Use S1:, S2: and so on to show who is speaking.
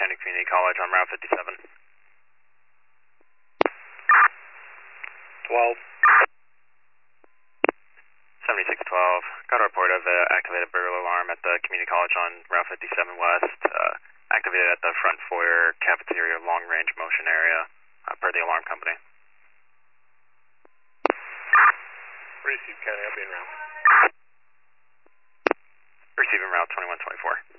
S1: County Community College on Route 57.
S2: 12.
S1: 7612. Got a report of an activated burglar alarm at the Community College on Route 57 West. Activated at the front foyer cafeteria long range motion area, per the alarm company.
S2: Receive, County, I'll be in route.
S1: Receiving Route 2124.